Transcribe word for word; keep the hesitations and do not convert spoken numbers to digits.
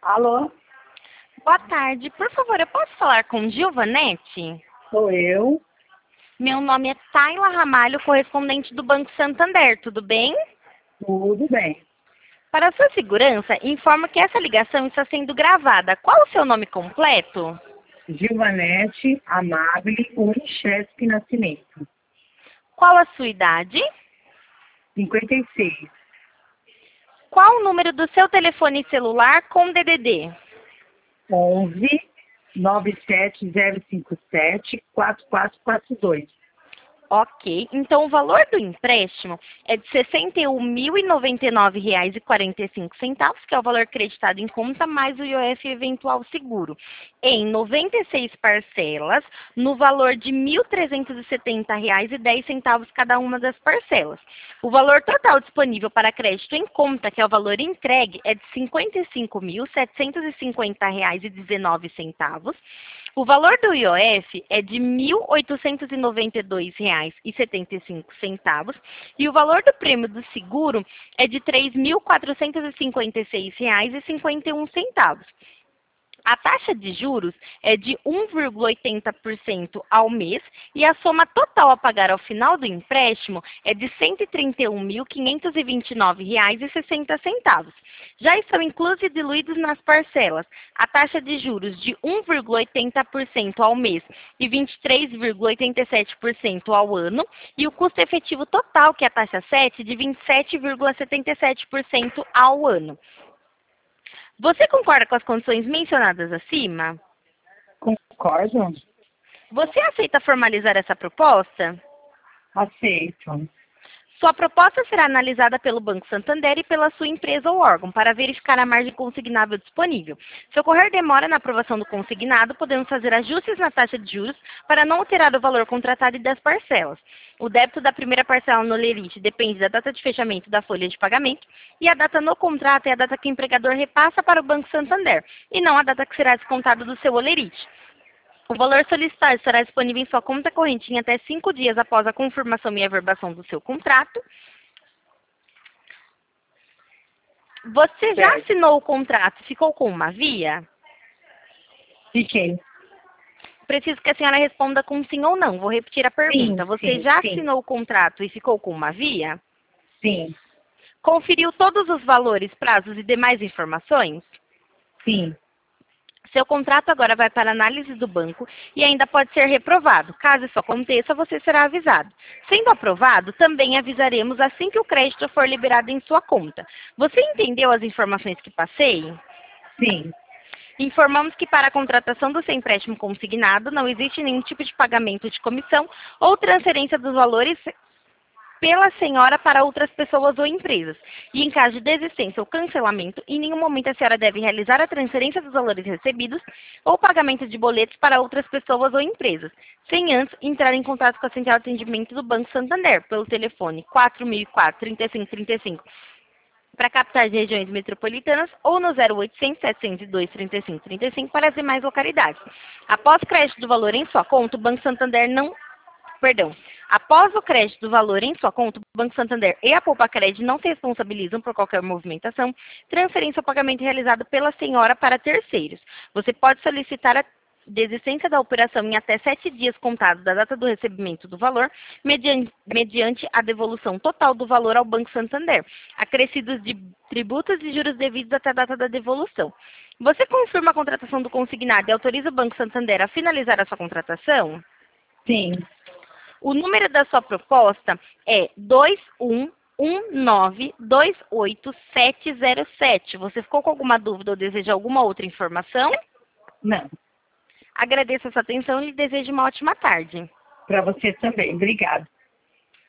Alô, Boa tarde. Por favor, eu posso falar com Gilvanete? sou eu. Meu nome é Tayla Ramalho, correspondente do Banco Santander. Tudo bem? Tudo bem. Para sua segurança, informo que essa ligação está sendo gravada. Qual o seu nome completo? Gilvanete Amabile Winchesque Nascimento. Qual a sua idade? cinquenta e seis. Qual o número do seu telefone celular com D D D? onze nove sete zero cinco sete quatro quatro quatro dois. Ok, então o valor do empréstimo é de sessenta e um mil e noventa e nove reais e quarenta e cinco centavos, que é o valor creditado em conta, mais o I O F eventual seguro, em noventa e seis parcelas, no valor de mil trezentos e setenta reais e dez centavos cada uma das parcelas. O valor total disponível para crédito em conta, que é o valor entregue, é de cinquenta e cinco mil setecentos e cinquenta reais e dezenove centavos. O valor do I O F é de mil oitocentos e noventa e dois reais e setenta e cinco centavos e o valor do prêmio do seguro é de três mil quatrocentos e cinquenta e seis reais e cinquenta e um centavos. A taxa de juros é de um vírgula oitenta por cento ao mês e a soma total a pagar ao final do empréstimo é de cento e trinta e um mil quinhentos e vinte e nove reais e sessenta centavos. Já estão inclusos e diluídos nas parcelas a taxa de juros de um vírgula oitenta por cento ao mês e vinte e três vírgula oitenta e sete por cento ao ano e o custo efetivo total, que é a taxa sete, de vinte e sete vírgula setenta e sete por cento ao ano. Você concorda com as condições mencionadas acima? Concordo? Você aceita formalizar essa proposta? Aceito. Sua proposta será analisada pelo Banco Santander e pela sua empresa ou órgão para verificar a margem consignável disponível. Se ocorrer demora na aprovação do consignado, podemos fazer ajustes na taxa de juros para não alterar o valor contratado e das parcelas. O débito da primeira parcela no lerite depende da data de fechamento da folha de pagamento e a data no contrato é a data que o empregador repassa para o Banco Santander e não a data que será descontado do seu olerite. O valor solicitado estará disponível em sua conta corrente em até cinco dias após a confirmação e averbação do seu contrato. Você já Certo. assinou o contrato e ficou com uma via? Fiquei. Preciso que a senhora responda com sim ou não. Vou repetir a Sim, pergunta. Você sim, já sim, assinou o contrato e ficou com uma via? sim, Conferiu todos os valores, prazos e demais informações? sim. Seu contrato agora vai para análise do banco e ainda pode ser reprovado. Caso isso aconteça, você será avisado. Sendo aprovado, também avisaremos assim que o crédito for liberado em sua conta. Você entendeu as informações que passei? Sim. Informamos que para a contratação do seu empréstimo consignado, não existe nenhum tipo de pagamento de comissão ou transferência dos valores pela senhora para outras pessoas ou empresas. E em caso de desistência ou cancelamento, em nenhum momento a senhora deve realizar a transferência dos valores recebidos ou pagamento de boletos para outras pessoas ou empresas, sem antes entrar em contato com a central de atendimento do Banco Santander, pelo telefone quatro mil e quatro, trinta e cinco trinta e cinco, para capitais de regiões metropolitanas, ou no zero oitocentos, setecentos e dois, trinta e cinco trinta e cinco para as demais localidades. Após crédito do valor em sua conta, o Banco Santander não Perdão. Após o crédito do valor em sua conta, o Banco Santander e a Poupa Cred não se responsabilizam por qualquer movimentação, transferência ou pagamento realizado pela senhora para terceiros. Você pode solicitar a desistência da operação em até sete dias contados da data do recebimento do valor, mediante, mediante a devolução total do valor ao Banco Santander, acrescidos de tributos e juros devidos até a data da devolução. Você confirma a contratação do consignado e autoriza o Banco Santander a finalizar a sua contratação? Sim. O número da sua proposta é dois um um nove dois oito sete zero sete. Você ficou com alguma dúvida ou deseja alguma outra informação? Não. Agradeço a sua atenção e lhe desejo uma ótima tarde. Para você também. Obrigada.